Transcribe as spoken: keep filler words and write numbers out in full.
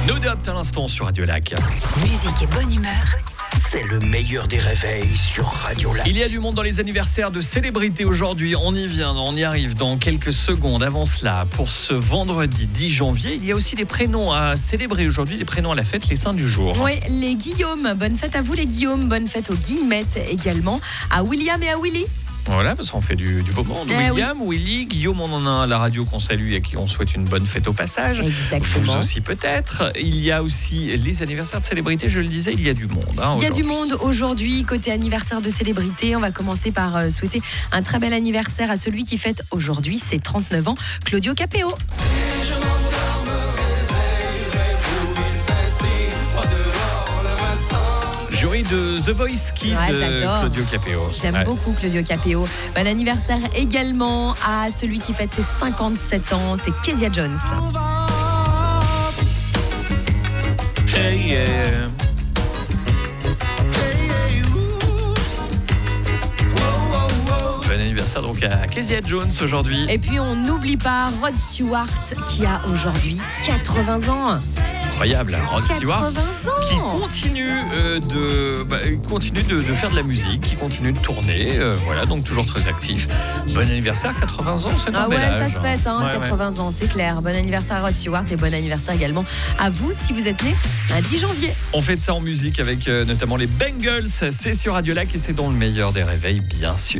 No Doubt à l'instant sur Radio Lac. Musique et bonne humeur. C'est le meilleur des réveils sur Radio Lac. Il y a du monde dans les anniversaires de célébrités aujourd'hui. On y vient, on y arrive dans quelques secondes. Avant cela, pour ce vendredi dix janvier, il y a aussi des prénoms à célébrer aujourd'hui, des prénoms à la fête, les saints du jour. Oui, les Guillaume. Bonne fête à vous les Guillaume. Bonne fête aux Guillemettes également. À William et à Willy. Voilà, parce qu'on fait du, du beau monde. Eh William, oui. Willy, Guillaume, on en a un à la radio qu'on salue et à qui on souhaite une bonne fête au passage. Exactement. Vous aussi peut-être. Il y a aussi les anniversaires de célébrités, je le disais, il y a du monde. Hein, il y a du monde aujourd'hui, côté anniversaire de célébrités. On va commencer par euh, souhaiter un très bel anniversaire à celui qui fête aujourd'hui ses trente-neuf ans, Claudio Capéo. Jury de The Voice Kids, ouais, Claudio Capéo. J'aime ouais. beaucoup Claudio Capéo. Bon anniversaire également à celui qui fête ses cinquante-sept ans, c'est Kezia Jones. Hey, yeah. Bon anniversaire donc à Kezia Jones aujourd'hui. Et puis on n'oublie pas Rod Stewart qui a aujourd'hui quatre-vingts ans. Incroyable, Rod Stewart ans. qui continue euh, de bah, continue de, de faire de la musique, qui continue de tourner, euh, voilà, donc toujours très actif. Bon anniversaire, quatre-vingts ans, c'est un ah bel ouais, âge. ça se fête, hein, ouais, quatre-vingts ouais. ans, c'est clair. Bon anniversaire à Rod Stewart et bon anniversaire également à vous si vous êtes né un dix janvier. On fait de ça en musique avec euh, notamment les Bengals, c'est sur Radio Lac et c'est dans le meilleur des réveils, bien sûr.